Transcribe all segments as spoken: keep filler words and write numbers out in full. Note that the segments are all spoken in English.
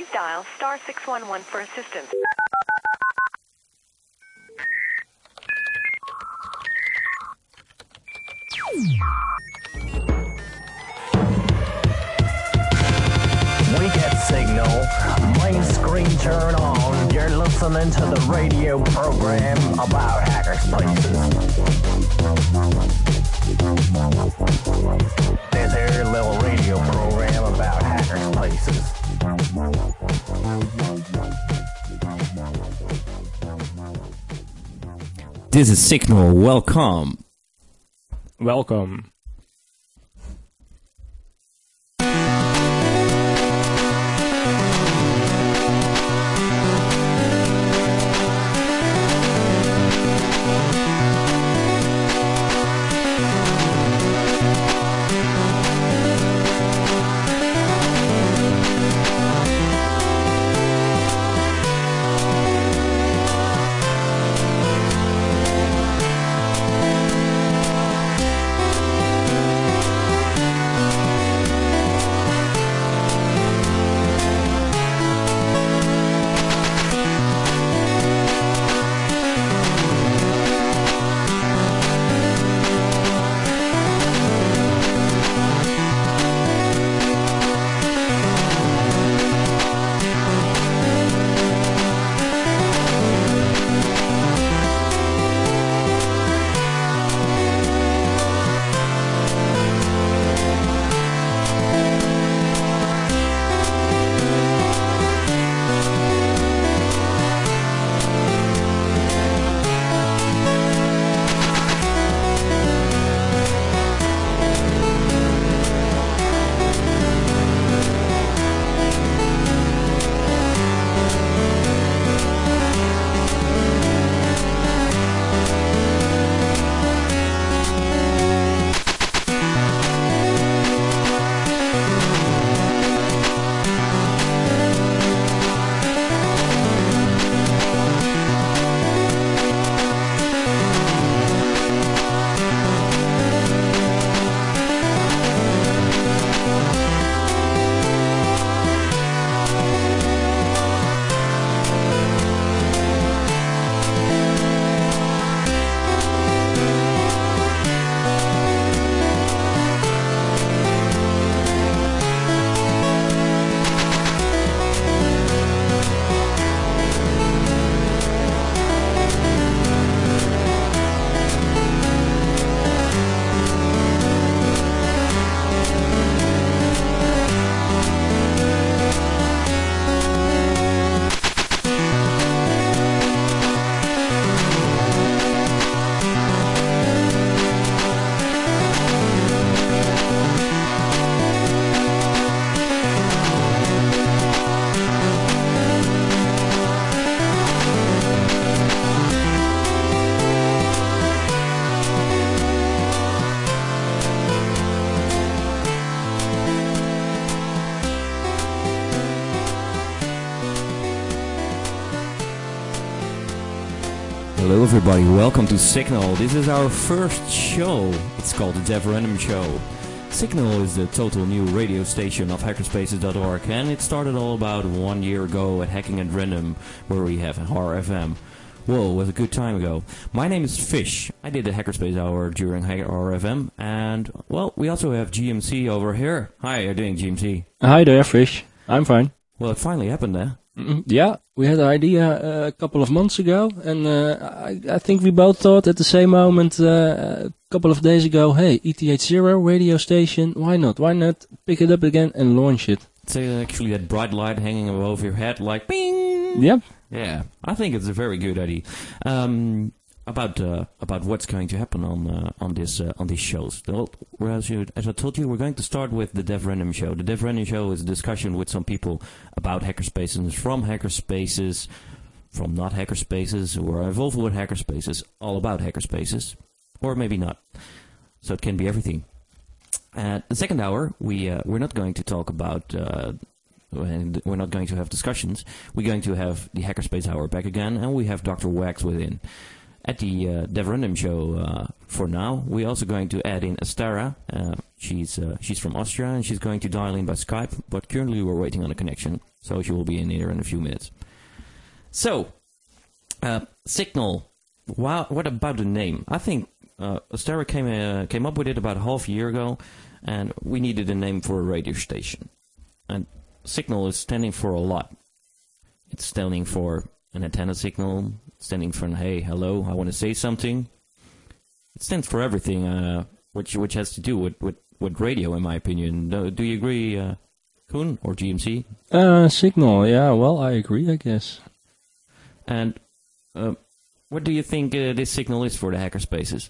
Please dial star six one one for assistance. We get signal, main screen turn on. You're listening to the radio program about hackerspaces. This here little radio program about hackerspaces. This is Signal. Welcome. Welcome. Hello everybody, welcome to Signal. This is our first show. It's called the Dev Random Show. Signal is the total new radio station of hackerspaces dot org, and it started all about one year ago at Hacking at Random, where we have H F M. Whoa, it was a good time ago. My name is Fish. I did the Hackerspace Hour during H F M, and, well, we also have G M C over here. Hi, how are you doing, G M C? Hi there, Fish. I'm fine. Well, it finally happened, eh? Mm-mm. Yeah, we had an idea uh, a couple of months ago, and uh, I, I think we both thought at the same moment uh, a couple of days ago, hey, E T H zero radio station, why not? Why not pick it up again and launch it? It's uh, actually that bright light hanging above your head, like bing. Yep. Yeah, I think it's a very good idea. Um, about uh, about what's going to happen on uh, on this uh, on these shows. Well, as, you, as I told you, we're going to start with the Dev Random Show. The Dev Random Show is a discussion with some people about hackerspaces, from hackerspaces, from not hackerspaces, who are involved with hackerspaces, all about hackerspaces, or maybe not. So it can be everything. At the second hour, we uh, we're not going to talk about. Uh, and we're not going to have discussions. We're going to have the Hackerspace Hour back again, and we have Doctor Wax within. at the uh, Dev Random show uh, for now. We're also going to add in Astara. Uh, she's uh, she's from Austria, and she's going to dial in by Skype, but currently we're waiting on a connection, so she will be in here in a few minutes. So, uh, Signal. Wow, what about the name? I think uh, Astara came uh, came up with it about half a year ago, and we needed a name for a radio station. And Signal is standing for a lot. It's standing for an antenna signal, standing for an hey, hello, I want to say something. It stands for everything, uh, which which has to do with, with, with radio, in my opinion. Do, do you agree, uh, Koen or G M C? Uh, Signal, yeah, well, I agree, I guess. And uh, what do you think uh, this Signal is for the hackerspaces?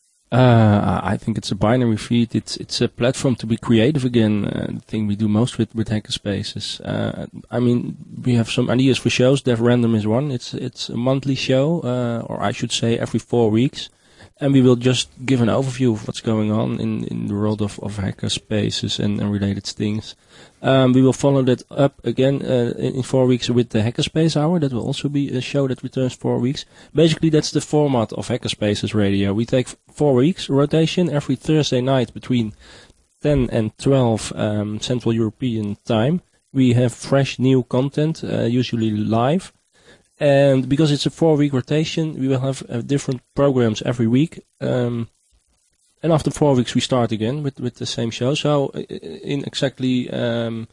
Uh, I think it's a binary feed. It's it's a platform to be creative again. Uh, the thing we do most with with hackerspaces. Uh, I mean, we have some ideas for shows. Dev Random is one. It's it's a monthly show, uh, or I should say every four weeks, and we will just give an overview of what's going on in, in the world of of hackerspaces and, and related things. Um, we will follow that up again uh, in, in four weeks with the Hackerspace Hour. That will also be a show that returns four weeks. Basically, that's the format of Hackerspaces Radio. We take four weeks rotation every Thursday night between ten and twelve um, Central European time. We have fresh new content, uh, usually live. And because it's a four-week rotation, we will have uh, different programs every week. Um, And after four weeks, we start again with, with the same show. So in exactly um,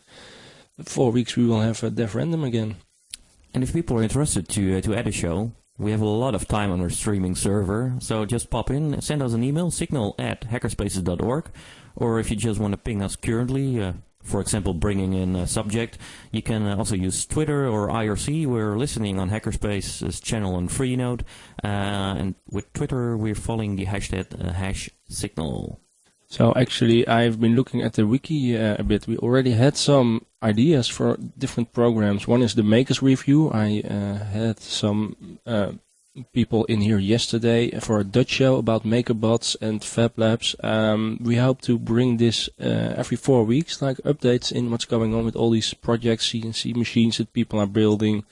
four weeks, we will have a Dev Random again. And if people are interested to uh, to add a show, we have a lot of time on our streaming server. So just pop in, send us an email, signal at hackerspaces dot org. Or if you just want to ping us currently, uh, for example, bringing in a subject, you can uh, also use Twitter or I R C. We're listening on Hackerspace's channel on Freenode. Uh, and with Twitter, we're following the hashtag uh, hash Signal. So actually, I've been looking at the wiki uh, a bit. We already had some ideas for different programs. One is the Makers Review. I uh, had some uh, people in here yesterday for a Dutch show about MakerBots and Fab Labs. Um, we hope to bring this uh, every four weeks, like updates in what's going on with all these projects, C N C machines that people are building.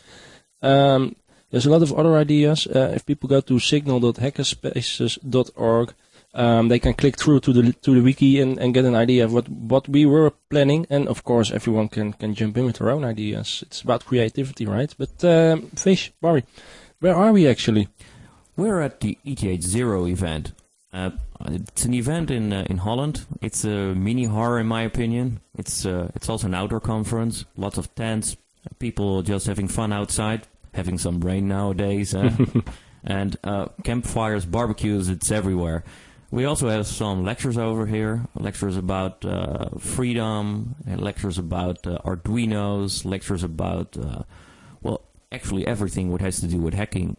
Um, there's a lot of other ideas. Uh, if people go to signal dot hackerspaces dot org, Um, they can click through to the to the wiki and, and get an idea of what, what we were planning, and of course everyone can, can jump in with their own ideas. It's about creativity, right? But um, Fish, Barry, where are we actually? We're at the E T H Zero event. Uh, it's an event in uh, in Holland. It's a mini horror, in my opinion. It's uh, it's also an outdoor conference. Lots of tents, people just having fun outside, having some rain nowadays, uh, and uh, campfires, barbecues. It's everywhere. We also have some lectures over here, lectures about uh, freedom, and lectures about uh, Arduinos, lectures about, uh, well, actually everything what has to do with hacking.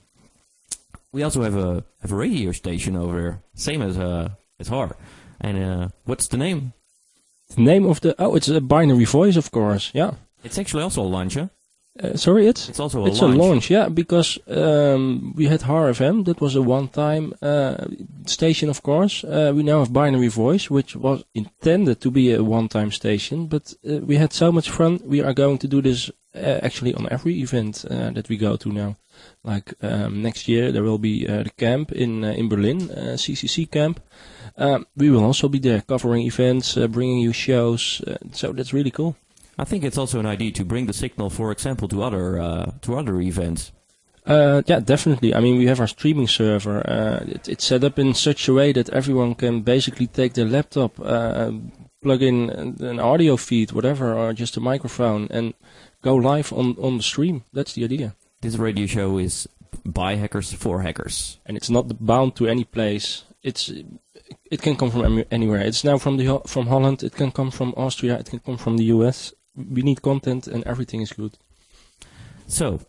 We also have a have a radio station over here, same as uh, as H A R. And uh, what's the name? The name of the, oh, it's a binary voice, of course, yeah. It's actually also a launch, huh? Uh, sorry, it's? It's also a it's launch. It's a launch, yeah, because um, we had H A R F M, that was a one-time uh, station, of course. Uh, we now have Binary Voice, which was intended to be a one-time station, but uh, we had so much fun, we are going to do this uh, actually on every event uh, that we go to now. Like um, next year, there will be uh, the camp in uh, in Berlin, uh, C C C camp. Um, we will also be there covering events, uh, bringing you shows, uh, so that's really cool. I think it's also an idea to bring the signal, for example, to other uh, to other events. Uh, yeah, definitely. I mean, we have our streaming server. Uh, it, it's set up in such a way that everyone can basically take their laptop, uh, plug in an audio feed, whatever, or just a microphone, and go live on, on the stream. That's the idea. This radio show is by hackers for hackers, and it's not bound to any place. It's it can come from anywhere. It's now from the from Holland. It can come from Austria. It can come from the U S. We need content, and everything is good. So,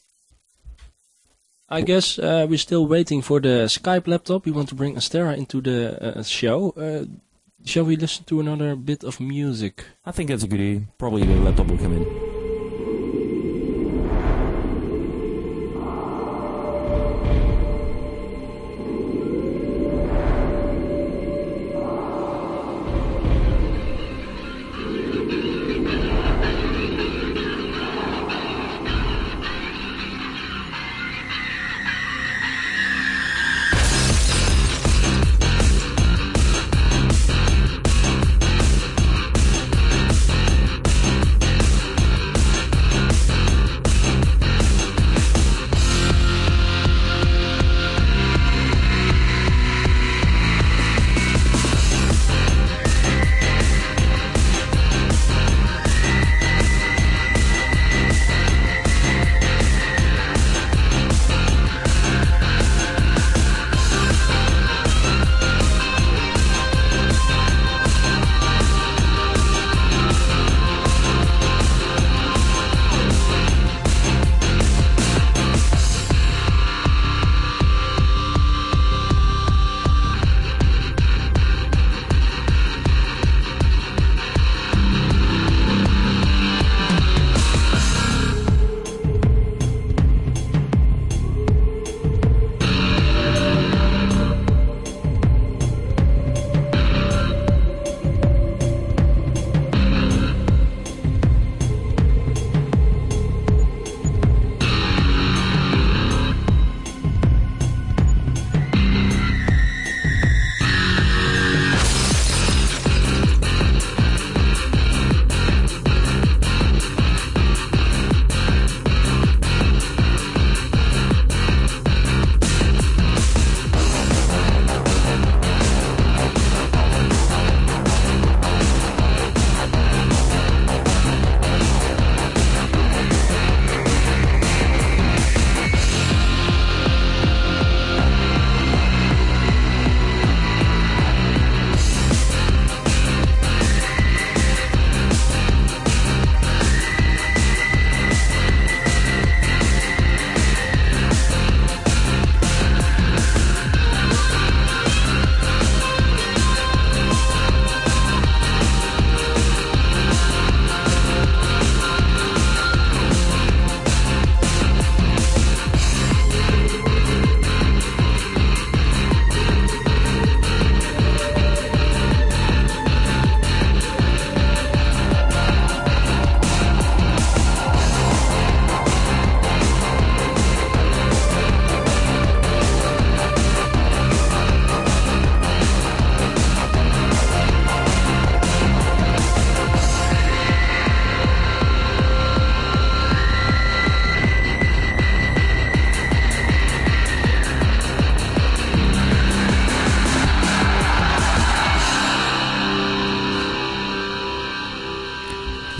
I guess uh, we're still waiting for the Skype laptop. We want to bring Astara into the uh, show. Uh, shall we listen to another bit of music? I think that's a good idea. Probably the laptop will come in.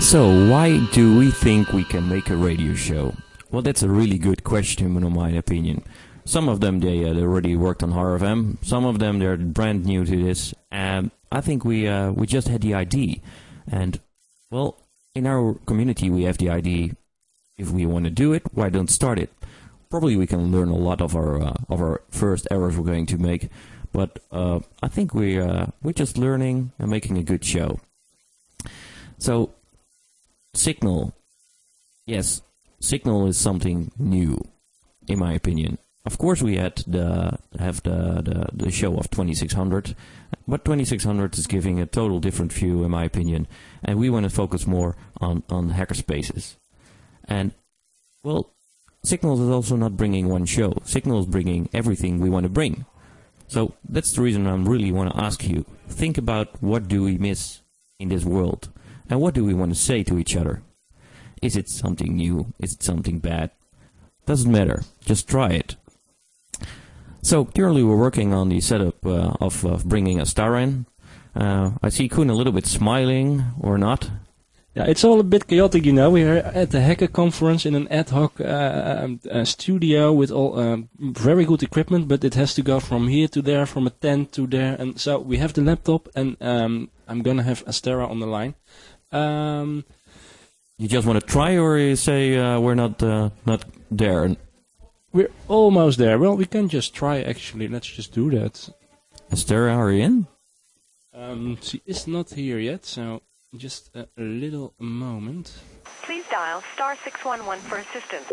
So, why do we think we can make a radio show? Well, that's a really good question, in my opinion. Some of them, they, uh, they already worked on Horror F M. Some of them, they're brand new to this. And I think we uh, we just had the idea. And, well, in our community, we have the idea. If we want to do it, why don't start it? Probably we can learn a lot of our uh, of our first errors we're going to make. But uh, I think we, uh, we're just learning and making a good show. So, Signal. Yes, Signal is something new, in my opinion. Of course, we had the have the, the, the show of twenty-six hundred, but twenty-six hundred is giving a total different view, in my opinion. And we want to focus more on, on hackerspaces. And, well, Signal is also not bringing one show. Signal is bringing everything we want to bring. So that's the reason I really want to ask you. Think about what do we miss in this world? And what do we want to say to each other? Is it something new? Is it something bad? Doesn't matter. Just try it. So currently we're working on the setup uh, of, of bringing Astara in. Uh, I see Koen a little bit smiling, or not. Yeah, it's all a bit chaotic, you know. We're at the hacker conference in an ad hoc uh, uh, studio with all um, very good equipment, but it has to go from here to there, from a tent to there. And so we have the laptop, and um, I'm going to have Astara on the line. Um, you just want to try, or you say uh, we're not uh, not there? We're almost there. Well, we can just try, actually. Let's just do that. Astara, are you in? Um, she is not here yet, so just a, a little moment. Please dial star six one one for assistance.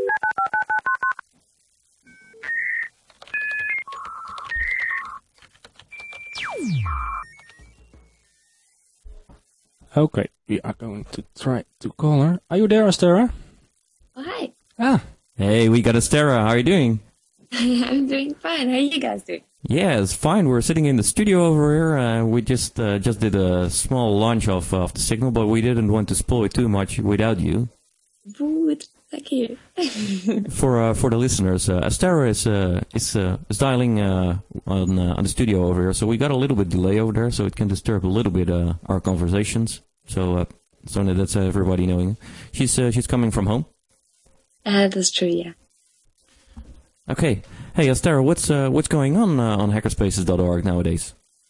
Okay, we are going to try to call her. Are you there, Astara? Oh, hi. Ah. Hey, we got Astara. How are you doing? I'm doing fine. How are you guys doing? Yeah, it's fine. We're sitting in the studio over here. Uh, we just uh, just did a small launch of, of the Signal, but we didn't want to spoil it too much without you. Good. Thank you. for uh, for the listeners, uh, Astara is uh, is uh, is dialing uh, on uh, on the studio over here, so we got a little bit delay over there, so it can disturb a little bit uh, our conversations. So uh, so that's uh, everybody knowing. She's uh, she's coming from home. Uh, that's true. Yeah. Okay. Hey, Astara, what's uh, what's going on uh, on hackerspaces dot org nowadays?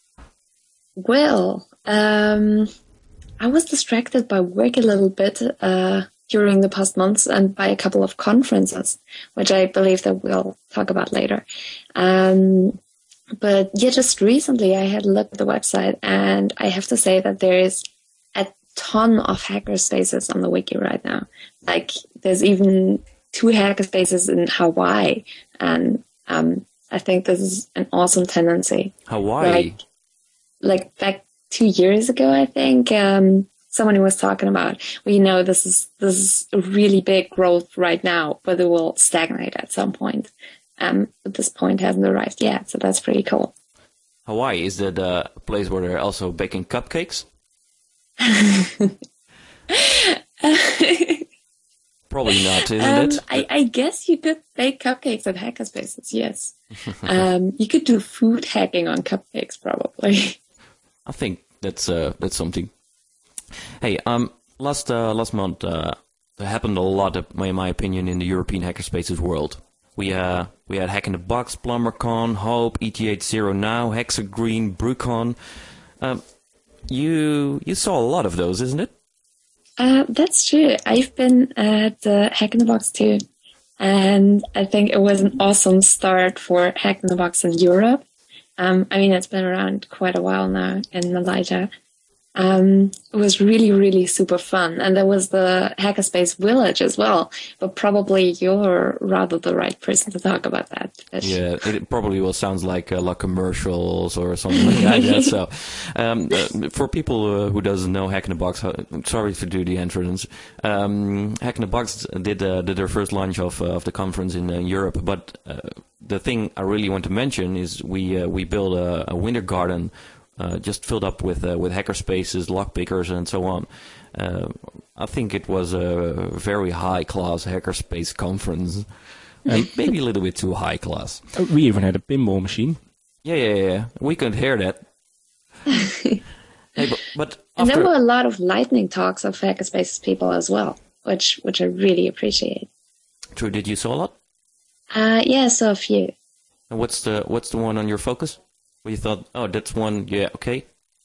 Well, um, I was distracted by work a little bit uh, during the past months and by a couple of conferences, which I believe that we'll talk about later. Um, but yeah, just recently I had a look at the website, and I have to say that there is a ton of hackerspaces on the wiki right now. Like, there's even two hackerspaces in Hawaii, and um, I think this is an awesome tendency. Hawaii? Like, like back two years ago, I think, um, someone was talking about, well, you know, this is this is a really big growth right now, but it will stagnate at some point. Um, but this point hasn't arrived yet, so that's pretty cool. Hawaii, is that a place where they're also baking cupcakes? Probably not, isn't um, it? I, I guess you could bake cupcakes at hackerspaces, yes. um, you could do food hacking on cupcakes, probably. I think that's uh, that's something. Hey, um, last uh, last month uh, there happened a lot, in my opinion, in the European hackerspaces world. We uh we had Hack in the Box, PlumberCon, Hope, E T H zero Now, Hexagreen, BrewCon. Um, you you saw a lot of those, isn't it? Uh, that's true. I've been at uh, Hack in the Box too, and I think it was an awesome start for Hack in the Box in Europe. Um, I mean, it's been around quite a while now in Malaysia. Um, it was really, really super fun. And there was the Hackerspace Village as well. But probably you're rather the right person to talk about that. Yeah, it probably will sound like uh, like commercials or something like that. Yeah, so, um, uh, for people uh, who doesn't know Hack in the Box, uh, sorry to do the entrance. Um, Hack in the Box did uh, did their first launch of uh, of the conference in uh, Europe. But uh, the thing I really want to mention is we uh, we built a, a winter garden. Uh, just filled up with uh, with hackerspaces, lockpickers, and so on. Uh, I think it was a very high class hackerspace conference, and maybe a little bit too high class. We even had a pinball machine. Yeah, yeah, yeah. We couldn't hear that. Hey, but, but And after, there were a lot of lightning talks of Hackerspaces people as well, which which I really appreciate. True, did you saw a lot? Uh, yeah, so a few. And what's the what's the one on your focus? Where you thought, oh, that's one, yeah, okay.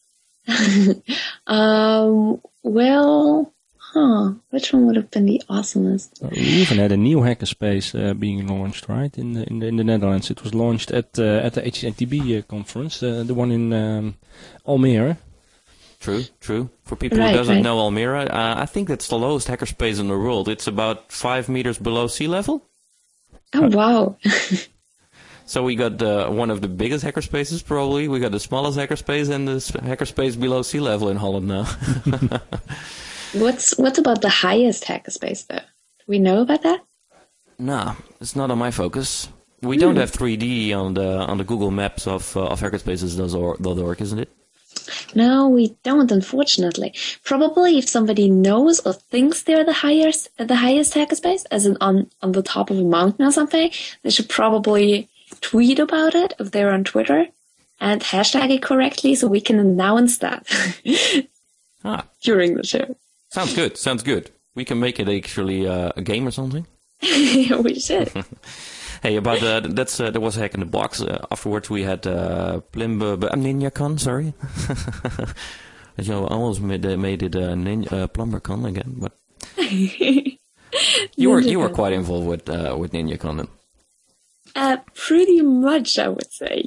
um, well, huh, which one would have been the awesomest? Uh, we even had a new hackerspace uh, being launched, right, in the, in the in the Netherlands. It was launched at uh, at the H A T B uh, conference, uh, the one in um, Almere. True, true. For people Right, who doesn't right. know Almere, uh, I think that's the lowest hackerspace in the world. It's about five meters below sea level. Oh, wow. So we got uh, one of the biggest hackerspaces, probably. We got the smallest hackerspace and the s- hackerspace below sea level in Holland now. What's what's about the highest hackerspace, though? Do we know about that? Nah, it's not on my focus. We don't have three D on the on the Google Maps of uh, of hackerspaces dot org, isn't it? No, we don't, unfortunately. Probably if somebody knows or thinks they're the highest the highest hackerspace, as in on, on the top of a mountain or something, they should probably tweet about it if they're on Twitter and hashtag it correctly so we can announce that Ah, during the show. sounds good. Sounds good. We can make it actually uh, a game or something. We should. Hey, about uh, that's uh, there was a hack in the box. Uh, afterwards, we had uh, Plimb uh, NinjaCon. Sorry, you know, I almost made uh, made it uh, Ninja uh, PlumberCon again. But you were you were quite involved with uh, with NinjaCon. Then. Uh, pretty much, I would say.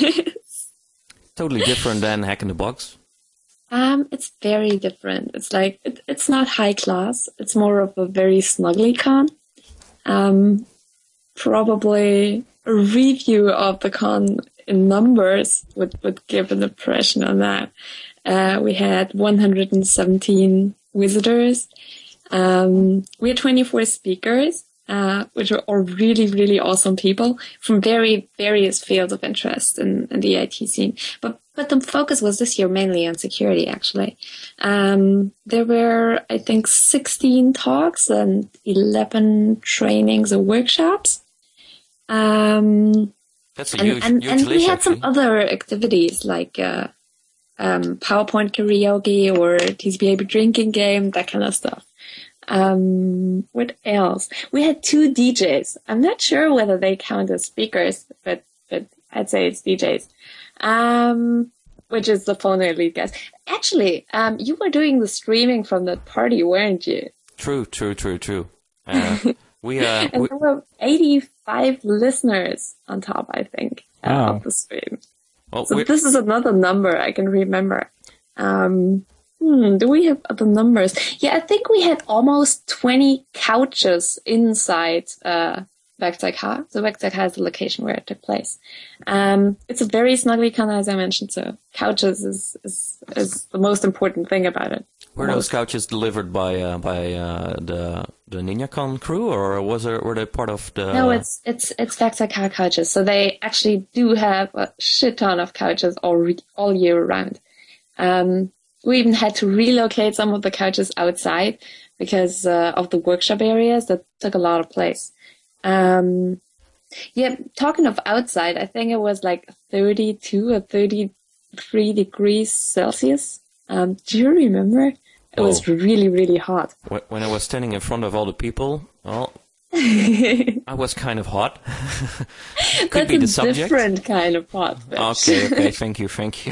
Totally different than Hack in the Box. Um, it's very different. It's like it, it's not high class. It's more of a very snuggly con. Um, probably a review of the con in numbers would, would give an impression on that. Uh, we had one hundred seventeen visitors. Um, we had twenty-four speakers, uh, which were all really, really awesome people from very various fields of interest in, in the I T scene. But but the focus was this year mainly on security, actually. Um, there were, I think, sixteen talks and eleven trainings and workshops. Um, That's a and, huge, and, huge and we list, had some actually. other activities like uh, um, PowerPoint karaoke or T C P I P drinking game, that kind of stuff. Um, what else? We had two D Js. I'm not sure whether they count as speakers, but but I'd say it's D Js. Um, which is the Phono Elite guys. Actually, um, you were doing the streaming from that party, weren't you? True, true, true, true. Uh, we uh, And we, there were eighty-five listeners on top, I think, uh, Wow. of the stream. well, So we this is another number I can remember. Um, hmm, do we have other numbers? Yeah, I think we had almost twenty couches inside uh, Werkzeughaar. So Werkzeughaar is the location where it took place. Um, it's a very snuggly con, as I mentioned. So couches is, is is the most important thing about it. were those couches delivered by uh, by uh, the the NinjaCon crew, or was there were they part of the? No, it's it's it's Werkzeughaar couches. So they actually do have a shit ton of couches all re- all year round. Um, we even had to relocate some of the couches outside because uh, of the workshop areas that took a lot of place. Um, yeah, talking of outside, I think it was like thirty-two or thirty-three degrees Celsius. Um, do you remember? It was Whoa. really, really hot. Wh- when I was standing in front of all the people, well, I was kind of hot. Could That's be a the subject. different kind of hot. Bitch. Okay, okay, thank you, thank you.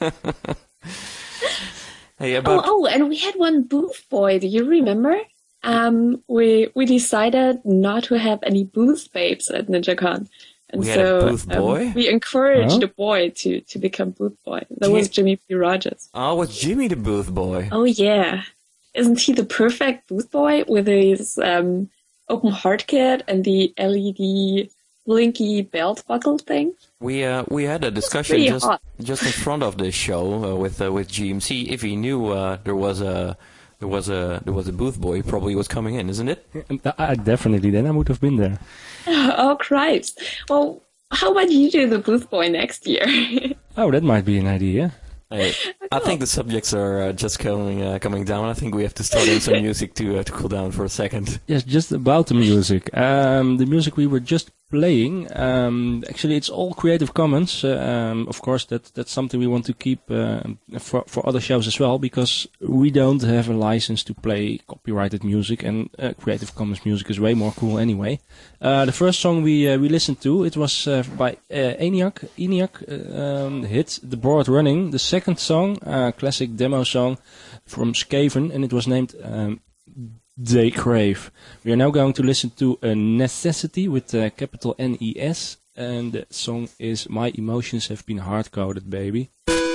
Hey, Oh, about oh, and we had one booth boy. Do you remember? Um, we we decided not to have any booth babes at NinjaCon, and We had so a booth um, boy? we encouraged Oh. the boy to to become booth boy. That Gee. was Jimmy P. Rogers. oh, was Jimmy the booth boy? Oh yeah, isn't he the perfect booth boy with his um open heart kit and the L E D blinky belt buckle thing? We uh, we had a discussion pretty just hot. just in front of the show uh, with uh, with G M C. If he knew uh, there was a there was a there was a booth boy, he probably was coming in, isn't it? I definitely, then I would have been there. Oh Christ! Well, how about you do the booth boy next year? Oh, that might be an idea. Hey, I think the subjects are uh, just coming uh, coming down. I think we have to start in some music to uh, to cool down for a second. Yes, just about the music. Um, the music we were just playing. Um, actually, it's all Creative Commons. Uh, um, of course, that that's something we want to keep uh, for for other shows as well, because we don't have a license to play copyrighted music, and uh, Creative Commons music is way more cool anyway. Uh, the first song we uh, we listened to, it was uh, by uh, ENIAC. ENIAC uh, um, hit "The Board Running." The second song, uh, classic demo song from Skaven, and it was named Um, They Crave. We are now going to listen to a Necessity with uh, capital N E S, and the song is My Emotions Have Been Hard-Coded, Baby.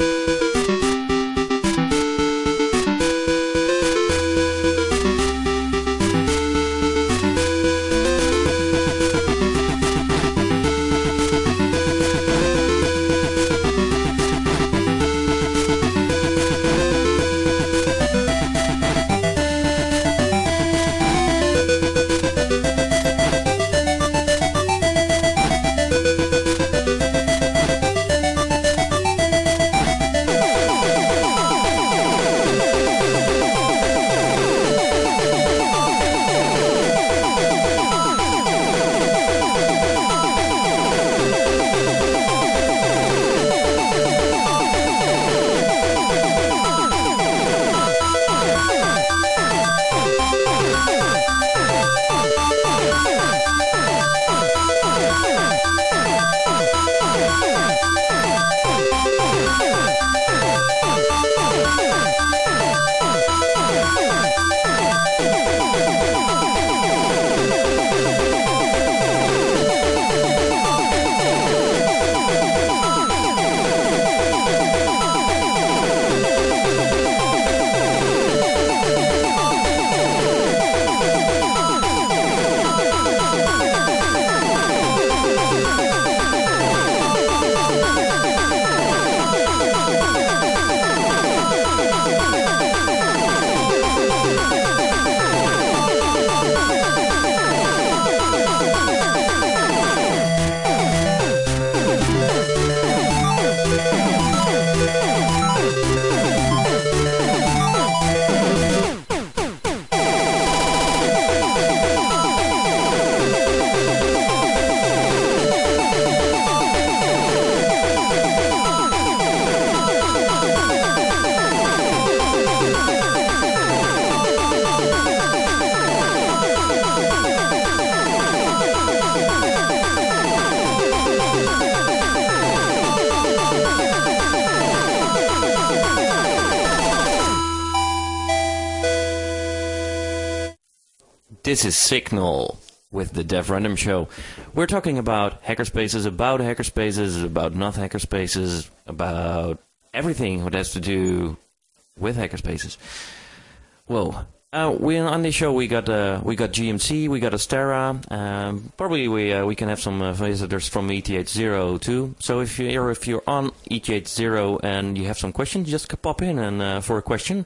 This is Signal with the Dev Random Show. We're talking about hackerspaces, about hackerspaces, about not hackerspaces, about everything what has to do with hackerspaces. Whoa. Uh, we on this show we got uh, we got G M C, we got Astera. Um, probably we uh, we can have some uh, visitors from E T H zero too. So if you're if you're on E T H zero and you have some questions, just pop in and uh, for a question.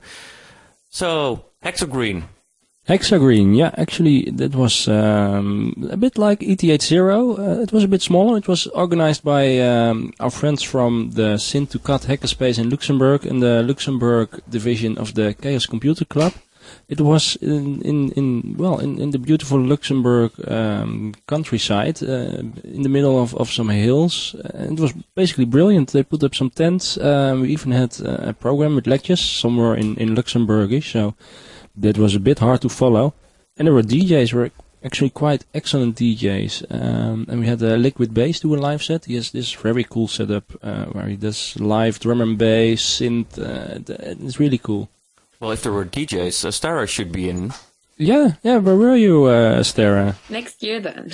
So Hexogreen. Hexagreen, yeah, actually that was um, a bit like E T H zero. Uh, it was a bit smaller. It was organized by um, our friends from the Syn to Cut hackerspace in Luxembourg and the Luxembourg division of the Chaos Computer Club. It was in, in, in well in, in the beautiful Luxembourg um, countryside, uh, in the middle of, of some hills. Uh, it was basically brilliant. They put up some tents. Um, we even had uh, a program with lectures somewhere in, in Luxembourgish, so that was a bit hard to follow. And there were D Js, were actually quite excellent D Js. Um, and we had uh, Liquid Bass do a live set. He has this very cool setup uh, where he does live drum and bass, synth. Uh, it's really cool. Well, if there were D Js, Astera should be in. Yeah, yeah. Where were you, uh, Astera? Next year then.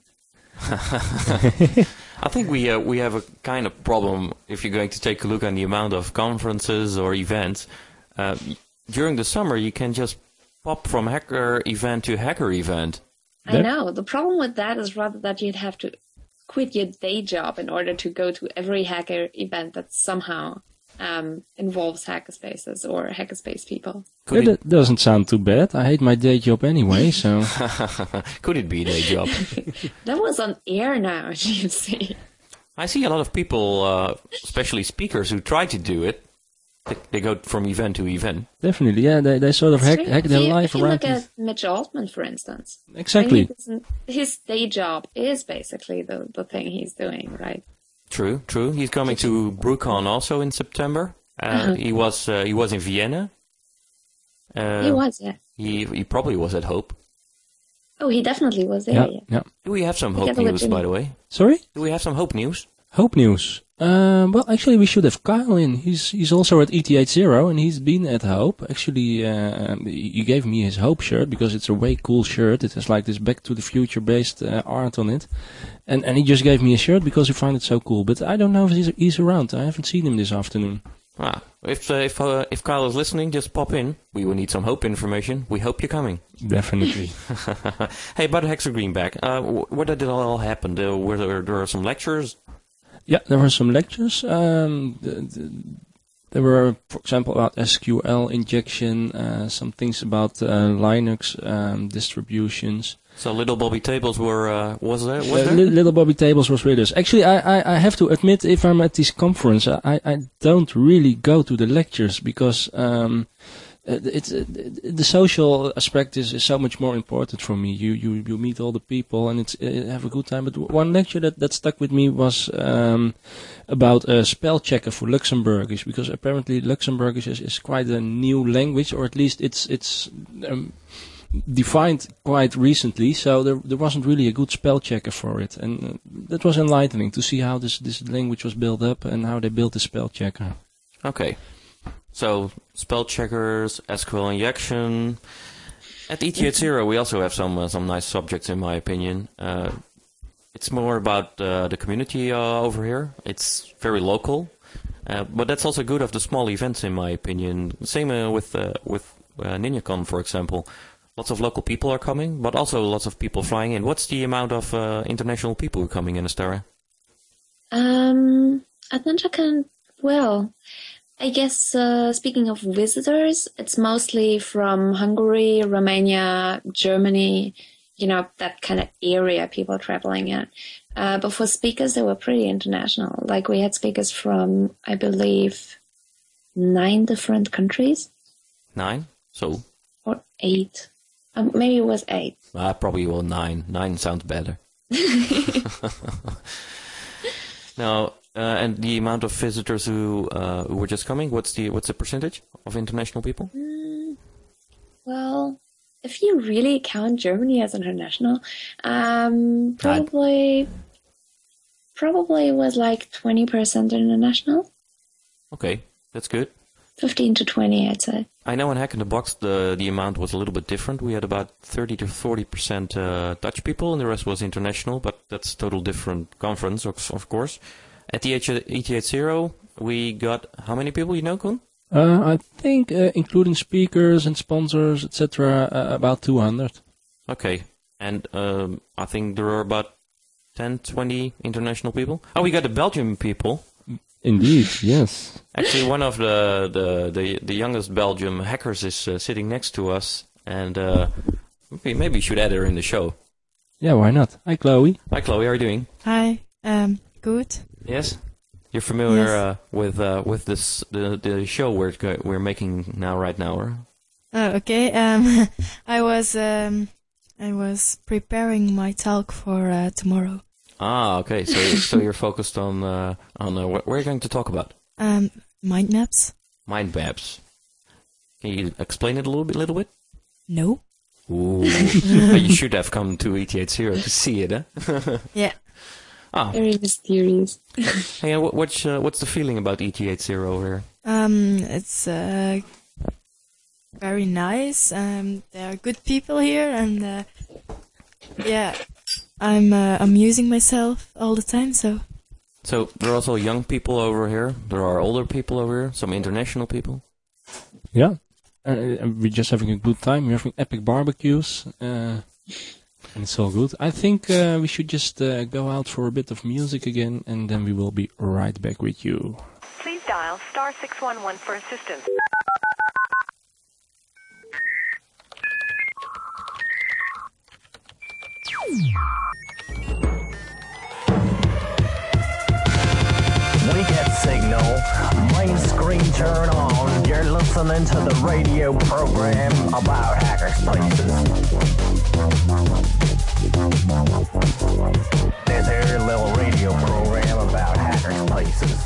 I think we uh, we have a kind of problem if you're going to take a look on the amount of conferences or events. Uh, during the summer, you can just pop from hacker event to hacker event. I know. The problem with that is rather that you'd have to quit your day job in order to go to every hacker event that somehow um, involves hackerspaces or hackerspace people. Yeah, that doesn't sound too bad. I hate my day job anyway, so... Could it be a day job? That was on air now, you see. I see a lot of people, uh, especially speakers, who try to do it. They, they go from event to event. Definitely, yeah. They they sort of hack, If hack their you, life if you around look these- at Mitch Altman, for instance, Exactly. I mean, his, his day job is basically the, the thing he's doing, right? True, true. He's coming to BrewCon also in September. Uh, Uh-huh. He was uh, he was in Vienna. Uh, he was, yeah. He he probably was at Hope. Oh, he definitely was there, Yeah, yeah. yeah. Do we have some Hope Together with news, Jimmy. by the way? Sorry? Do we have some Hope news? Hope news. Um, well, actually, we should have Kyle in. He's he's also at E T H zero, and he's been at Hope. Actually, uh, he gave me his Hope shirt because it's a way cool shirt. It has like this Back to the Future based uh, art on it, and and he just gave me a shirt because he found it so cool. But I don't know if he's, he's around. I haven't seen him this afternoon. Ah, if uh, if uh, if Kyle is listening, just pop in. We will need some Hope information. We hope you're coming. Definitely. Hey, about Hexer Greenback, uh, wh- where did it all happen? There were there, there were some lectures. Yeah, there were some lectures. Um, the, the, there were, for example, about S Q L injection, uh, some things about uh, Linux um, distributions. So Little Bobby Tables were uh, was there? Was Uh, there? Li- Little Bobby Tables was with us. Actually, I, I, I have to admit, if I'm at this conference, I, I don't really go to the lectures because um, uh, it's uh, the social aspect is, is so much more important for me. You you, you meet all the people and it's uh, have a good time. But one lecture that, that stuck with me was um, about a spell checker for Luxembourgish, because apparently Luxembourgish is, is quite a new language, or at least it's it's. Um, defined quite recently, so there there wasn't really a good spell checker for it, and uh, that was enlightening to see how this this language was built up and how they built the spell checker. Okay. So spell checkers, S Q L injection. At E T H zero, we also have some uh, some nice subjects, in my opinion. Uh, it's more about uh, the community uh, over here. It's very local, uh, but that's also good of the small events, in my opinion. Same uh, with uh, with uh, NinjaCon, for example. Lots of local people are coming, but also lots of people flying in. What's the amount of uh, international people who are coming in, Astara? Um, at NinjaCon, well, I guess uh, speaking of visitors, it's mostly from Hungary, Romania, Germany, you know, that kind of area people traveling in. Uh, but for speakers, they were pretty international. Like we had speakers from, I believe, nine different countries. Nine? So? Or eight. Um, maybe it was eight. Uh, probably well nine. Nine sounds better. Now, uh, and the amount of visitors who uh, who were just coming, what's the what's the percentage of international people? Mm, well, if you really count Germany as international, um, probably probably was like twenty percent international. Okay, that's good. fifteen to twenty, I'd say. I know in Hack in the Box the the amount was a little bit different. We had about thirty to forty percent uh, Dutch people, and the rest was international. But that's total different conference, of, of course. At the E T H zero, we got how many people? You know, Koen? Uh, I think, uh, including speakers and sponsors, et cetera, uh, about two hundred. Okay, and um, I think there are about ten, twenty international people. Oh, we got the Belgian people. Indeed, yes. Actually, one of the the, the, the youngest Belgium hackers is uh, sitting next to us, and uh, maybe, maybe we should add her in the show. Yeah, why not? Hi, Chloe. Hi, Chloe. How are you doing? Hi. Um. Good. Yes. You're familiar Yes. uh, with uh, with this the the show we're go- we're making now right now, or? Oh, okay. Um. I was um. I was preparing my talk for uh, tomorrow. Ah, okay. So so you're focused on uh, on uh, what we're going to talk about. Um. Mind maps. Mind maps. Can you explain it a little bit? Little bit? No. Ooh. But you should have come to E T H zero to see it, huh? Yeah. Ah. Very mysterious. Hey, what, what's uh, what's the feeling about E T H zero here? Um. It's uh. Very nice. Um. There are good people here, and uh, yeah, I'm uh, amusing myself all the time. So. So there are also young people over here. There are older people over here. Some international people. Yeah. Uh, we're just having a good time. We're having epic barbecues. Uh, and it's all good. I think uh, we should just uh, go out for a bit of music again, and then we will be right back with you. Please dial star six one one for assistance. We get signal. Main screen turn on. You're listening to the radio program about hackerspaces. This here little radio program about hackerspaces.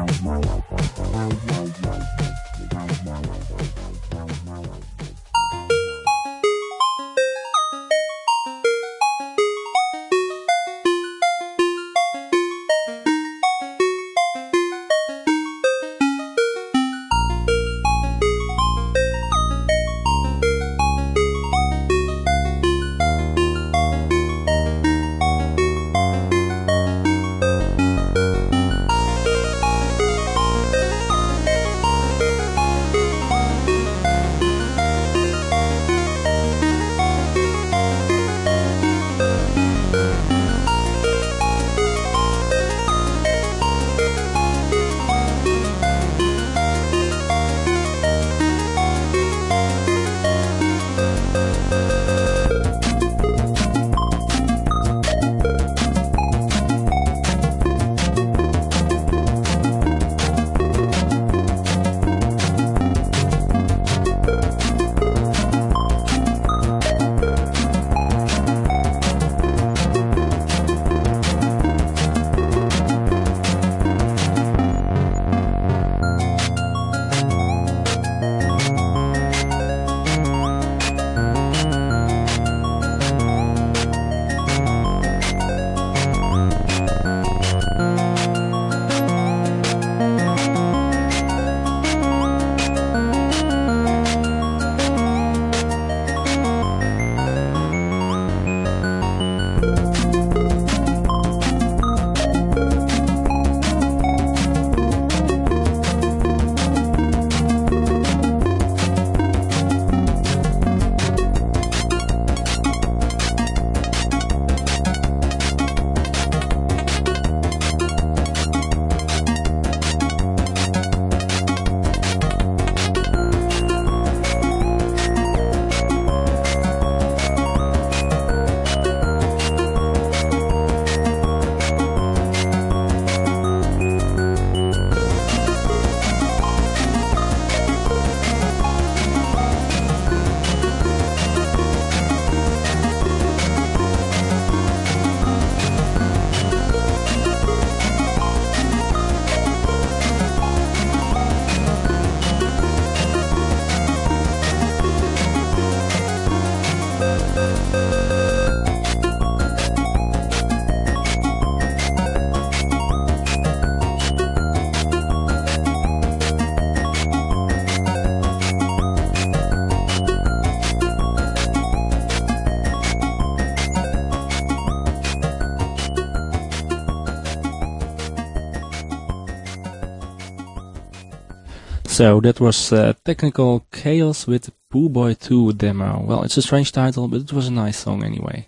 So that was uh, Technical Chaos with Pooh Boy two demo. Well, it's a strange title, but it was a nice song anyway.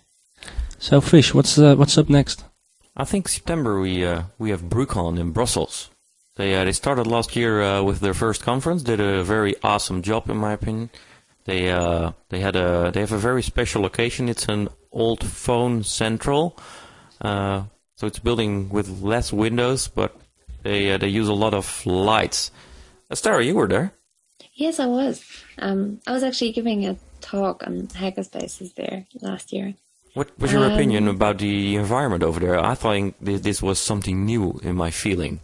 So Fish, what's uh, what's up next? I think September we uh, we have Brucon in Brussels. They uh, they started last year uh, with their first conference. Did a very awesome job in my opinion. They uh, they had a they have a very special location. It's an old phone central, uh, so it's a building with less windows, but they uh, they use a lot of lights. Astara, you were there. Yes, I was. Um, I was actually giving a talk on hackerspaces there last year. What was your um, opinion about the environment over there? I thought this, this was something new in my feeling.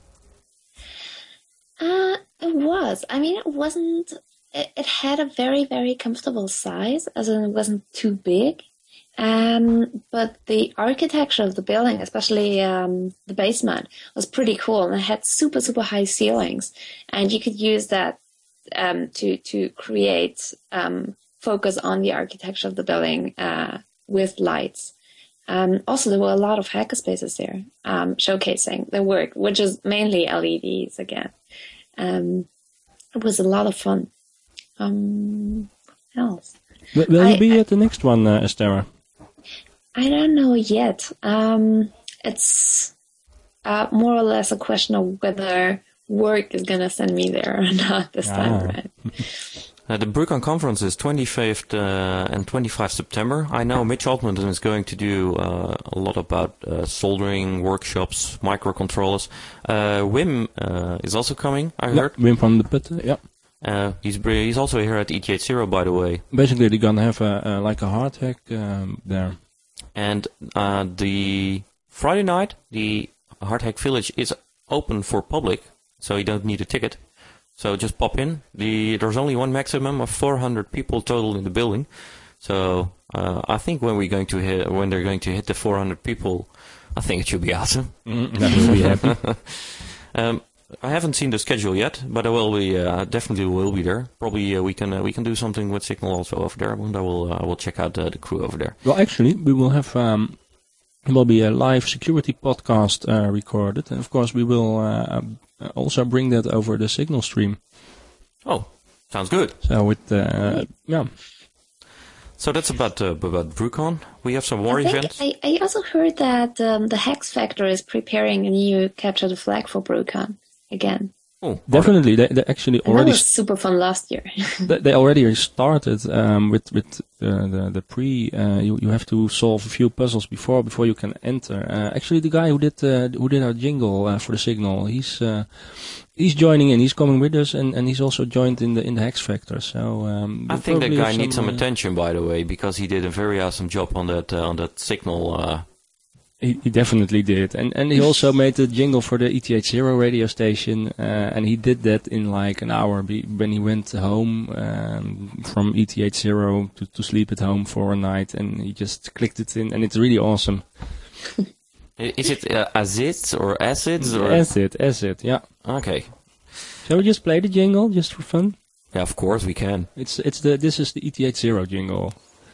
Uh, it was. I mean, it wasn't. It, it had a very, very comfortable size, as in it wasn't too big. Um, but the architecture of the building, especially um, the basement, was pretty cool, and it had super, super high ceilings, and you could use that um, to to create um, focus on the architecture of the building uh, with lights. Um, also, there were a lot of hackerspaces there um, showcasing their work, which is mainly L E Ds again. Um, it was a lot of fun. Um, what else? Will, will I, you be I, at the next one, uh, Astara? I don't know yet. Um, it's uh, more or less a question of whether work is going to send me there or not this time ah. around. Uh, the BrewCon conference is twenty-fifth uh, and twenty-fifth September. I know Mitch Altman is going to do uh, a lot about uh, soldering workshops, microcontrollers. Uh, Wim uh, is also coming, I Yeah, heard. Wim van de Putten, yeah. Uh, he's br- he's also here at E T H zero, by the way. Basically, they're gonna have a, a like a hard hack um, there. And uh, the Friday night, the Hardhack Village is open for public, so you don't need a ticket. So just pop in. The there's only one maximum of four hundred people total in the building. So uh, I think when we're going to hit, when they're going to hit the four hundred people, I think it should be awesome. Mm, that will be happy. um, I haven't seen the schedule yet, but I will be uh, definitely will be there. Probably uh, we can uh, we can do something with Signal also over there, and I will uh, I will check out uh, the crew over there. Well, actually, we will have um, it will be a live security podcast uh, recorded, and of course, we will uh, also bring that over the Signal stream. Oh, sounds good. So with uh, yeah. So that's about uh, about BrewCon. We have some more I think events. I, I also heard that um, the Hex Factor is preparing a new Capture the Flag for BrewCon again. Oh, Definitely, they, they actually And already that was super fun last year. they they already started um, with with uh, the the pre. Uh, you you have to solve a few puzzles before before you can enter. Uh, actually, the guy who did uh, who did our jingle uh, for the Signal, he's uh, he's joining in. He's coming with us, and, and he's also joined in the in the Hex Factor. So um, I we'll think that probably guy have needs some uh, attention, by the way, because he did a very awesome job on that uh, on that Signal. Uh, He, he definitely did, and and he also made the jingle for the E T H zero radio station, uh, and he did that in like an hour be, when he went home um, from E T H zero to, to sleep at home for a night, and he just clicked it in, and it's really awesome. is it uh, acids or acids or? Acid, acid, yeah. Okay. Shall we just play the jingle just for fun? Yeah, of course we can. It's it's the this is the E T H zero jingle.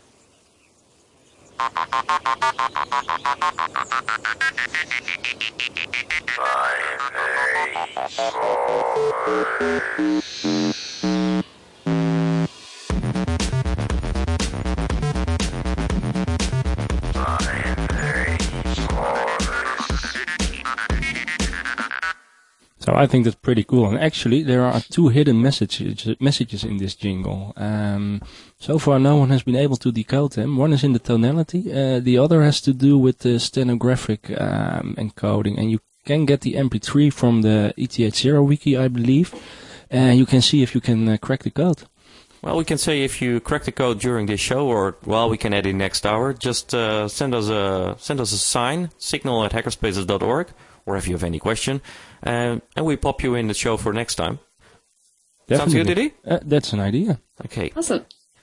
So I think that's pretty cool. And actually, there are two hidden messages messages in this jingle. Um, so far, no one has been able to decode them. One is in the tonality. Uh, the other has to do with the stenographic um, encoding. And you can get the M P three from the E T H zero wiki, I believe. And you can see if you can uh, crack the code. Well, we can say if you crack the code during this show, or well, we can add it next hour. Just uh, send us a send us a sign, signal at hackerspaces dot org, or if you have any question. Um, and we pop you in the show for next time. Definitely. Sounds good, Diddy? Uh, that's an idea. Okay. Awesome.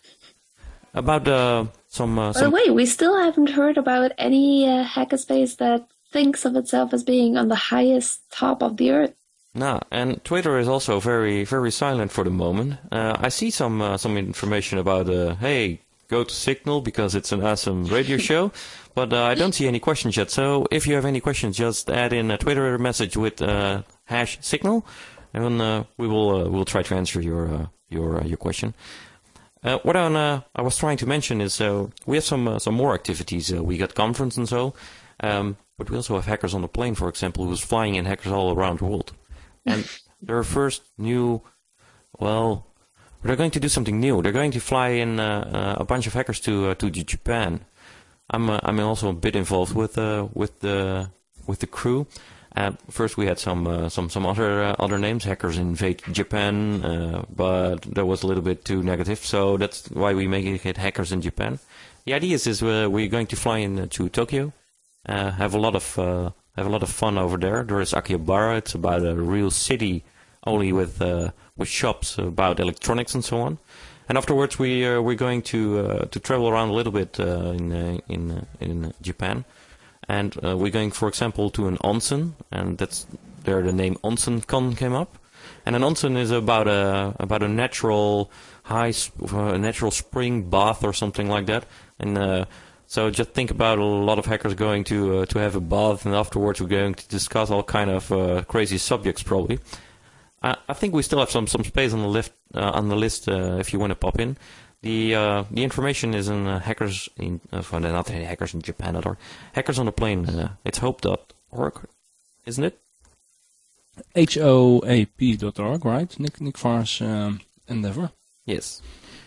About uh, some... Uh, By the some way, we still haven't heard about any uh, hackerspace that thinks of itself as being on the highest top of the earth. nah, and Twitter is also very, very silent for the moment. Uh, I see some uh, some information about, uh, hey, go to Signal because it's an awesome radio show. But uh, I don't see any questions yet. So if you have any questions, just add in a Twitter message with uh, hash Signal, and uh, we will uh, we'll try to answer your uh, your uh, your question. Uh, what I, uh, I was trying to mention is uh, we have some uh, some more activities. Uh, we got conference and so, um, but we also have Hackers on the Plane, for example, who's flying in hackers all around the world. And their first new, well, they're going to do something new. They're going to fly in uh, uh, a bunch of hackers to uh, to Japan. I'm uh, I'm also a bit involved with uh, with the with the crew. Uh, first, we had some uh, some some other uh, other names. Hackers Invade Japan, uh, but that was a little bit too negative. So that's why we make it Hackers in Japan. The idea is, is uh, we're going to fly in uh, to Tokyo, uh, have a lot of uh, have a lot of fun over there. There is Akihabara. It's about a real city, only with uh, with shops about electronics and so on. And afterwards, we uh, we're going to uh, to travel around a little bit uh, in uh, in uh, in Japan, and uh, we're going, for example, to an onsen, and that's there the name Onsen Con came up. And an onsen is about a about a natural high sp- uh, natural spring bath or something like that. And uh, so just think about a lot of hackers going to uh, to have a bath, and afterwards we're going to discuss all kind of uh, crazy subjects probably. I, I think we still have some, some space on the list uh, on the list uh, if you want to pop in. The uh, the information is in uh, hackers in uh, for not hackers in Japan or hackers on the plane. Uh, it's hope dot org, isn't it? H O A P dot org, right? Nick Nick Farr's um, endeavor. Yes.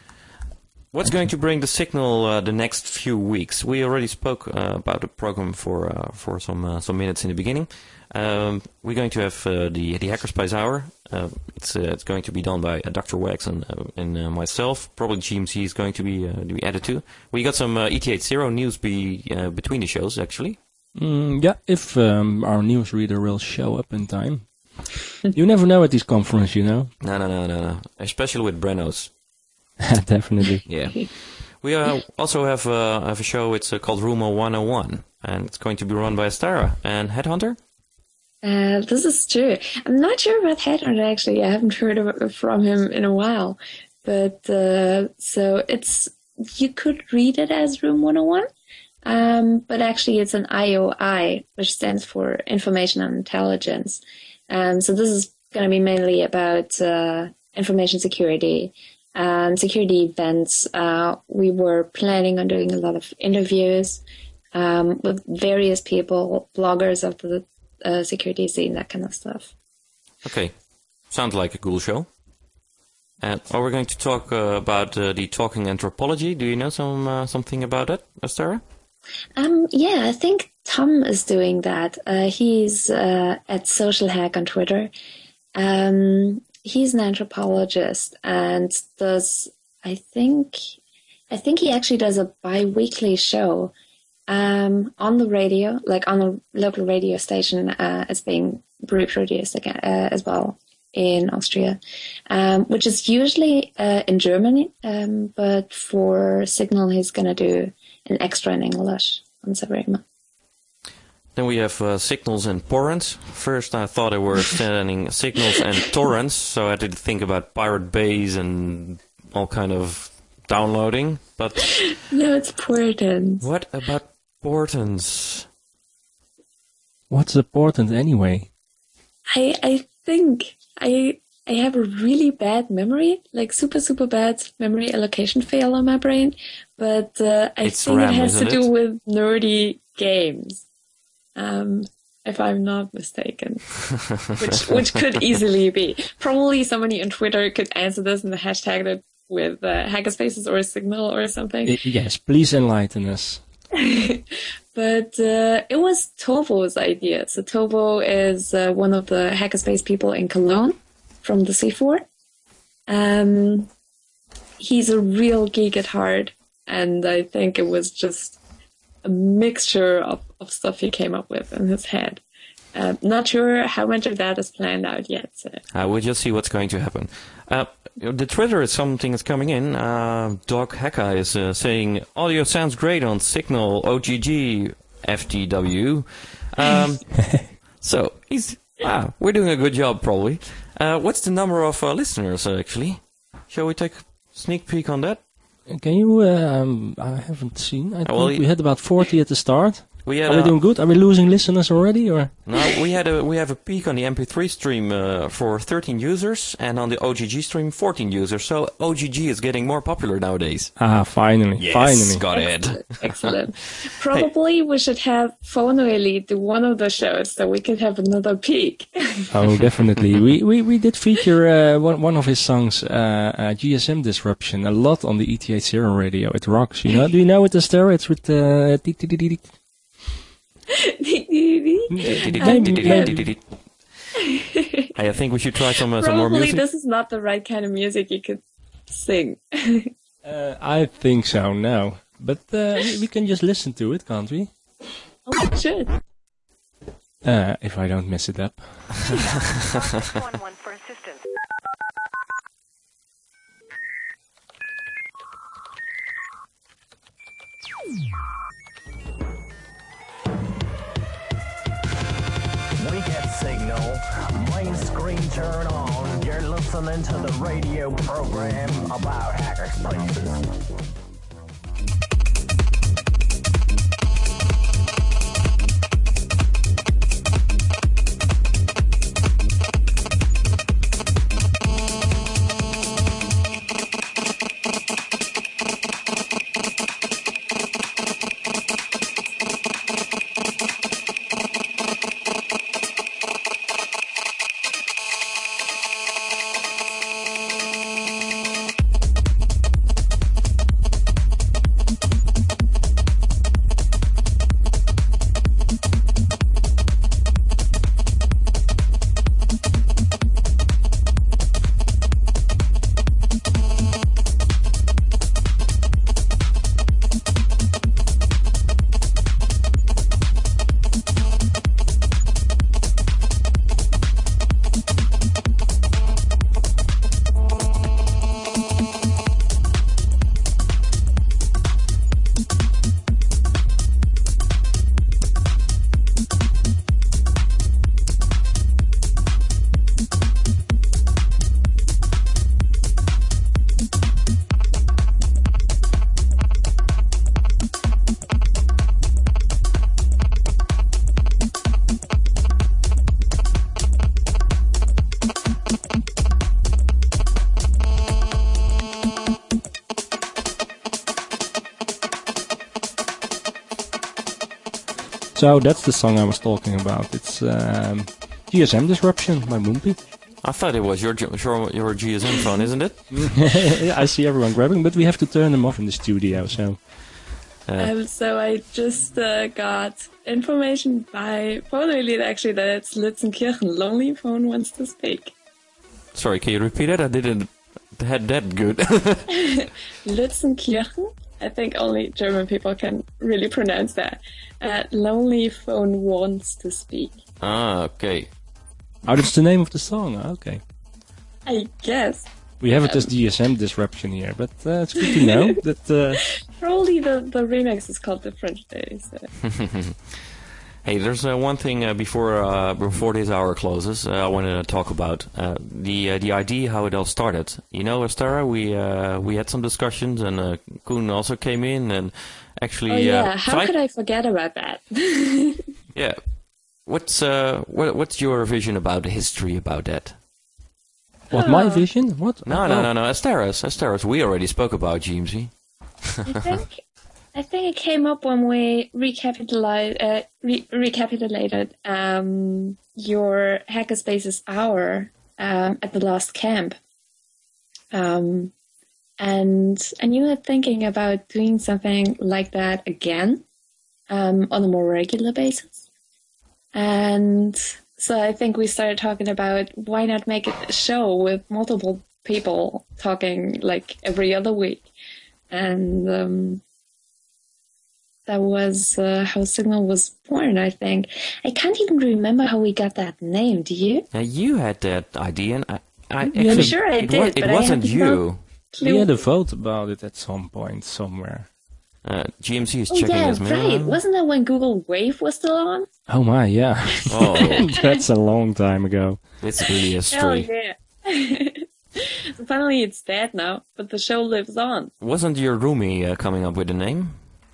What's going to bring the signal uh, the next few weeks? We already spoke uh, about the program for uh, for some uh, some minutes in the beginning. Um, we're going to have uh, the the Hackerspace Hour. Uh, it's uh, it's going to be done by uh, Doctor Wax and uh, and uh, myself. Probably G M C is going to be uh, to be added to. We got some uh, E T H zero news be uh, between the shows actually. Mm, yeah, if um, our newsreader will show up in time. You never know at these conferences, you know. No, no, no, no, no. Especially with Brenno's. Definitely. Yeah. We uh, also have uh, have a show. It's uh, called Rumor one oh one, and it's going to be run by Astara and Headhunter. Uh, this is true. I'm not sure about Headhunter, actually. I haven't heard of, from him in a while. But, uh, so it's, you could read it as Room one oh one. Um, but actually it's an I O I, which stands for Information and Intelligence. Um, so this is going to be mainly about, uh, information security. Um, security events. Uh, we were planning on doing a lot of interviews um, with various people, bloggers of the uh, security scene, that kind of stuff. Okay, sounds like a cool show. And are we going to talk uh, about uh, the talking anthropology? Do you know some uh, something about it, Astara? Um, yeah, I think Tom is doing that. Uh, he's uh, at Social Hack on Twitter. Um, He's an anthropologist and does, I think, I think he actually does a bi-weekly show um, on the radio, like on a local radio station. Uh, it's being reproduced again uh, as well in Austria, um, which is usually uh, in Germany, um, but for Signal, he's going to do an extra in English on Sabrina. Then we have uh, signals and torrents. First, I thought I were standing signals and torrents, so I had to think about Pirate Bay's and all kind of downloading. But no, it's portents. What about portents? What's a portent anyway? I I think I I have a really bad memory, like super super bad memory allocation fail on my brain. But uh, I it's think RAM, it has to it? do with nerdy games. Um, if I'm not mistaken, which which could easily be. Probably somebody on Twitter could answer this and hashtag it with uh, Hackerspaces or a Signal or something. I, yes, please enlighten us. But uh, it was Tovo's idea. So Tovo is uh, one of the Hackerspace people in Cologne from the C four. Um, he's a real geek at heart, and I think it was just a mixture of, of stuff he came up with in his head. Uh, not sure how much of that is planned out yet. So. Uh, we'll just see what's going to happen. Uh, the Twitter is something that's coming in. Uh, Doc Hecka is uh, saying, audio sounds great on Signal, O G G, F T W. Um, so, he's, wow, we're doing a good job, probably. Uh, what's the number of uh, listeners, uh, actually? Shall we take a sneak peek on that? Can you, uh, um, I haven't seen, I Oh, well, think we had about forty at the start. We had Are we a, doing good? Are we losing listeners already, or? No, we had a we have a peak on the M P three stream uh, for thirteen users, and on the O G G stream fourteen users. So O G G is getting more popular nowadays. Ah, finally, Yes, finally. got Excellent. it. Excellent. Probably we should have Phono Elite do one of the shows so we could have another peak. Oh, definitely. we, we we did feature uh, one one of his songs, uh, uh, G S M Disruption, a lot on the E T H zero radio. It rocks. You know? Do you know it, Esther? It's with uh, dee- dee- dee- dee- dee. I think we should try some uh, some more Probably music. this is not the right kind of music you could sing. Uh, I think so now. But uh, we, we can just listen to it, can't we? Oh, we should. Uh, if I don't mess it up. six one one for assistance. We get signal. Main screen turn on. You're listening to the radio program about hackerspaces. So that's the song I was talking about. It's um, G S M Disruption by Moonpie. I thought it was your G- your, your G S M phone, isn't it? Yeah, I see everyone grabbing, but we have to turn them off in the studio. So Uh, Um, so I just uh, got information by phone elite actually that it's Lützenkirchen. Lonely Phone wants to speak. sorry, can you repeat it? I didn't had that good. Lützenkirchen. I think only German people can really pronounce that. Uh, Lonely Phone wants to speak. ah, okay. oh, that's the name of the song. Okay. I guess. We have it as G S M Disruption here, but uh, it's good to know that. Uh, Probably the, the remix is called different days. So. Hey, there's uh, one thing uh, before uh, before this hour closes. Uh, I wanted to talk about uh, the uh, the idea how it all started. You know, Astara, we uh, we had some discussions, and uh, Koen also came in, and actually, Oh yeah, uh, how so I- could I forget about that? yeah. What's uh what, what's your vision about the history about that? what my vision? What? No, Oh. no, no, no. Astara's, Astara's. We already spoke about G M C. I think I think it came up when we recapitalized uh, re- recapitulated um, your Hackerspaces hour um, at the last camp, um, and and you were thinking about doing something like that again um, on a more regular basis, and so I think we started talking about why not make it a show with multiple people talking like every other week. And um, that was uh, how Signal was born, I think. I can't even remember how we got that name, do you? Now you had that idea, and I, I I'm actually, sure I it, did, wa- it but I wasn't have you. no clue. We had a vote about it at some point somewhere. Uh, G M C is Oh, checking yeah, his mail. right. Wasn't that when Google Wave was still on? Oh my, yeah. Oh, That's a long time ago. it's really a Hell stray. yeah. So finally it's dead now, but the show lives on. Wasn't your roomie uh, coming up with a name?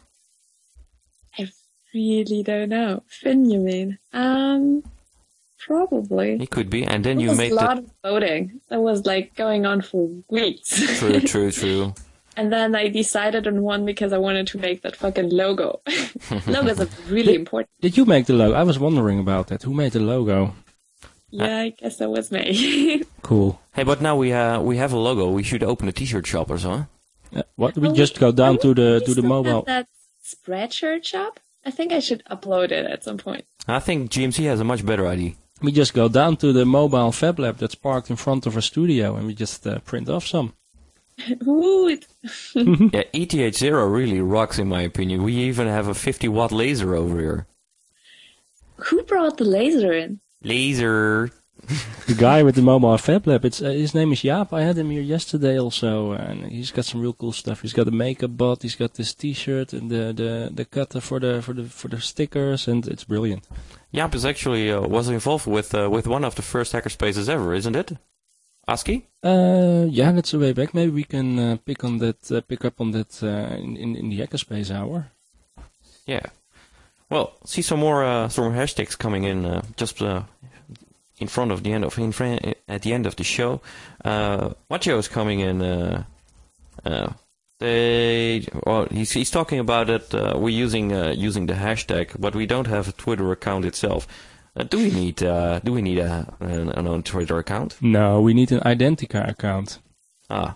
I really don't know. Finn, you mean? Um, probably. It could be, and then There you was made a lot the of voting. That was like going on for weeks. true, true, true. And then I decided on one because I wanted to make that fucking logo. Logos are really important. Did you make the logo? I was wondering about that. Who made the logo? Yeah, I guess that was me. Cool. Hey, but now we uh, we have a logo. We should open a T-shirt shop or so. Uh, what? We Oh, just go down to the to the Still mobile. have that Spreadshirt shop? I think I should upload it at some point. I think G M C has a much better idea. We just go down to the mobile Fab Lab that's parked in front of our studio, and we just uh, print off some. Ooh, it, Yeah, E T H zero really rocks in my opinion. We even have a fifty watt laser over here. who brought the laser in? Laser. The guy with the mobile Fab Lab, it's, uh, his name is Jaap. I had him here yesterday also, and he's got some real cool stuff. He's got a makeup bot, he's got this T-shirt and the, the, the cutter for the for the for the stickers, and it's brilliant. Jaap is actually uh, was involved with uh, with one of the first hackerspaces ever, isn't it? ASCII? Uh, yeah, that's a way back. Maybe we can uh, pick on that, uh, pick up on that uh, in, in in the Hackerspace hour. Yeah. Well, see some more uh, some more hashtags coming in uh, just uh, in front of the end of in front, at the end of the show. Uh, Macho is coming in. Uh, uh, they well, he's he's talking about it. Uh, we're using uh, using the hashtag, but we don't have a Twitter account itself. Uh, do we need uh, do we need a an, an own Twitter account? No, we need an Identica account. Ah,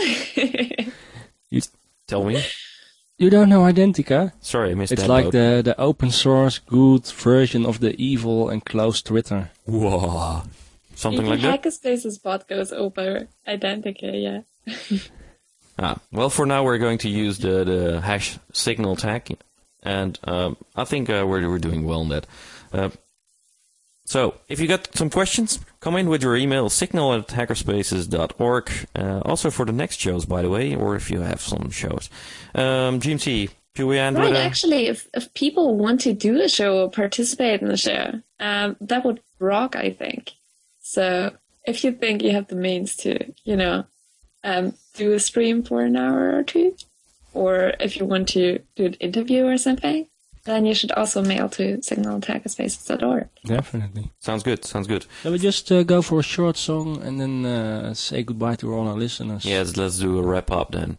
You, tell me. you don't know Identica? Sorry, I missed It's that. like boat. the the open source good version of the evil and closed Twitter. Whoa, something Even like that. Hackerspace's bot goes over Identica, yeah. Ah, well, for now we're going to use the, the hash signal tag, and um, I think uh, we're we're doing well on that. Uh, so, if you got some questions, come in with your email, signal at hackerspaces dot org. Uh, also for the next shows, by the way, or if you have some shows. Um, G M C, should we end Right, with a... actually, if, if people want to do a show or participate in the show, um, that would rock, I think. So, if you think you have the means to, you know, um, do a stream for an hour or two, or if you want to do an interview or something, then you should also mail to signal at hackerspaces dot org. Definitely. Sounds good, sounds good. Shall we just uh, go for a short song and then uh, say goodbye to all our listeners? Yes, let's do a wrap up then.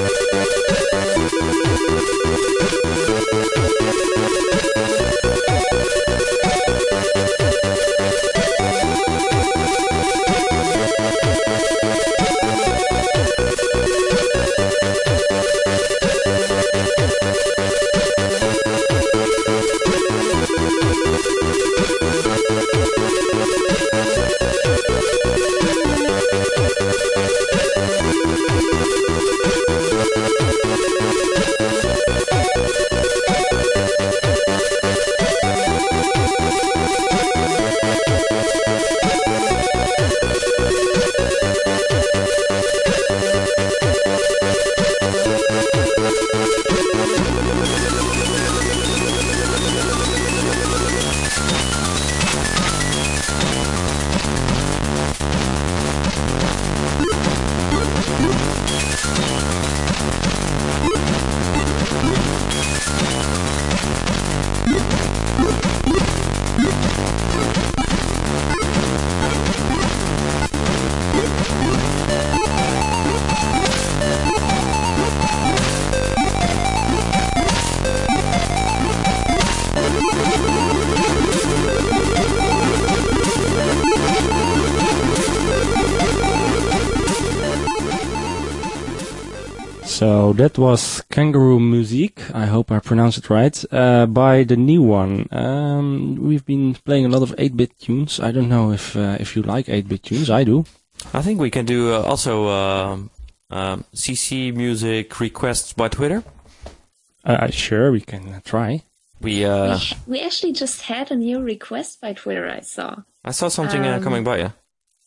So that was Kangaroo Music, I hope I pronounced it right, uh, by the new one. Um, we've been playing a lot of eight-bit tunes. I don't know if uh, if you like eight-bit tunes. I do. I think we can do uh, also uh, um, C C music requests by Twitter. Uh, sure, we can uh, try. We uh, we, we actually just had a new request by Twitter, I saw. I saw something uh, Um, coming by, yeah.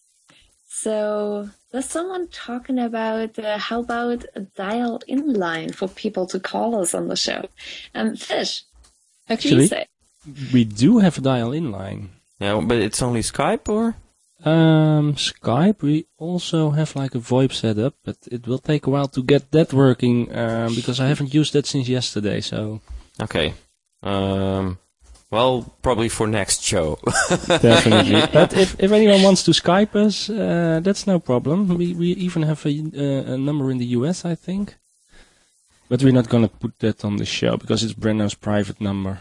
So there's someone talking about uh, how about a dial-in line for people to call us on the show. Um, Fish, what do you Actually, say? we do have a dial-in line. Yeah, but it's only Skype, or? Um, Skype, we also have like a VoIP setup, but it will take a while to get that working, um, because I haven't used that since yesterday, so... Okay. Um, well, probably for next show. Definitely. But if, if anyone wants to Skype us, uh, that's no problem. We we even have a, uh, a number in the U S, I think. But we're not going to put that on the show, because it's Brenno's private number.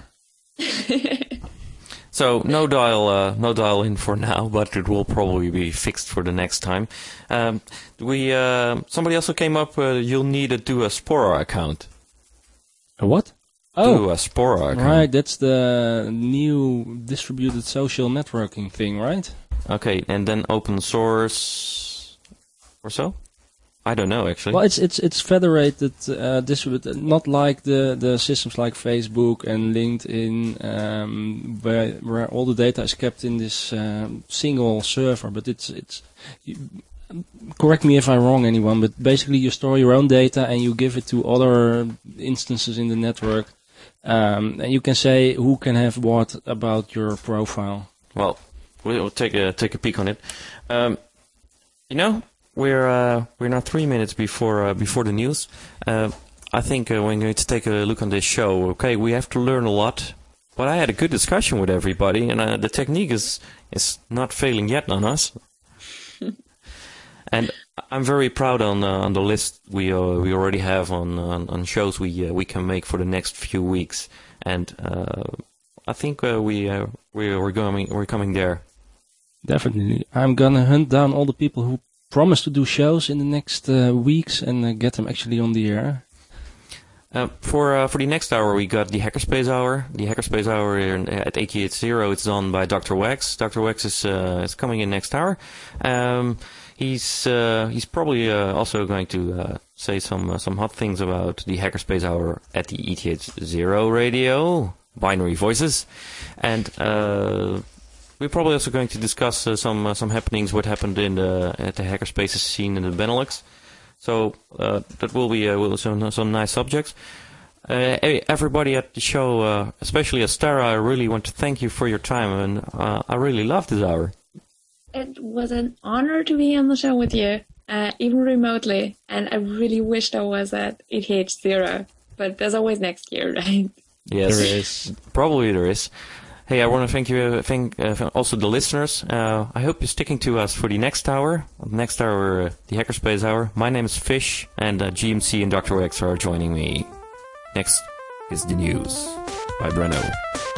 So no dial, uh, no dial in for now, but it will probably be fixed for the next time. Um, we uh, somebody also came up. Uh, you'll need to do a Spora account. A what? Do Oh, a Spora account. right. That's the new distributed social networking thing, right? Okay, and then open source or so. I don't know actually. Well, it's it's it's federated, uh, distributed, not like the, the systems like Facebook and LinkedIn, um, where where all the data is kept in this um, single server. But it's it's. You, correct me if I'm wrong, anyone. But basically, you store your own data and you give it to other instances in the network, um, and you can say who can have what about your profile. Well, we'll take a take a peek on it. Um, you know. We're uh, we're now three minutes before uh, before the news. Uh, I think uh, we're going to take a look on this show. Okay, we have to learn a lot, but I had a good discussion with everybody, and uh, the technique is is not failing yet on us. And I'm very proud on uh, on the list we uh, we already have on on, on shows we uh, we can make for the next few weeks, and uh, I think uh, we uh, we we're going we're coming there. Definitely, I'm gonna hunt down all the people who promise to do shows in the next uh, weeks and uh, get them actually on the air. Uh, for uh, for the next hour, we got the Hackerspace Hour. The Hackerspace Hour in, at eighty-eight zero. It's done by Doctor Wax. Doctor Wax is uh, is coming in next hour. Um, he's uh, he's probably uh, also going to uh, say some uh, some hot things about the Hackerspace Hour at the E T H zero radio, Binary Voices, and. Uh, We're probably also going to discuss uh, some uh, some happenings, what happened in the at the hackerspaces scene in the Benelux. So uh, that will be uh, will some some nice subjects. Uh, everybody at the show, uh, especially Astara, I really want to thank you for your time, and uh, I really loved this hour. It was an honor to be on the show with you, uh, even remotely, and I really wished I was at E T H zero, but there's always next year, right? Yes, There is. Probably there is. Hey, I want to thank you, thank uh, also the listeners. Uh, I hope you're sticking to us for the next hour. Next hour, uh, the Hackerspace Hour. My name is Fish, and uh, G M C and Doctor X are joining me. Next is the news by Breno.